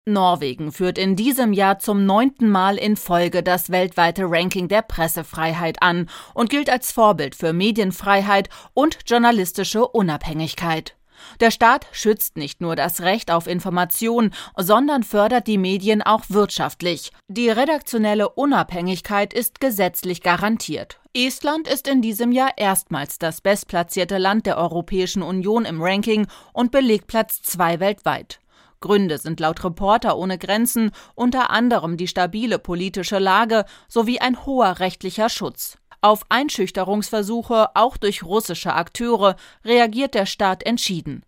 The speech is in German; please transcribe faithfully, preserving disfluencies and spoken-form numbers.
Norwegen führt in diesem Jahr zum neunten Mal in Folge das weltweite Ranking der Pressefreiheit an und gilt als Vorbild für Medienfreiheit und journalistische Unabhängigkeit. Der Staat schützt nicht nur das Recht auf Information, sondern fördert die Medien auch wirtschaftlich. Die redaktionelle Unabhängigkeit ist gesetzlich garantiert. Estland ist in diesem Jahr erstmals das bestplatzierte Land der Europäischen Union im Ranking und belegt Platz zwei weltweit. Gründe sind laut Reporter ohne Grenzen unter anderem die stabile politische Lage sowie ein hoher rechtlicher Schutz. Auf Einschüchterungsversuche, auch durch russische Akteure, reagiert der Staat entschieden.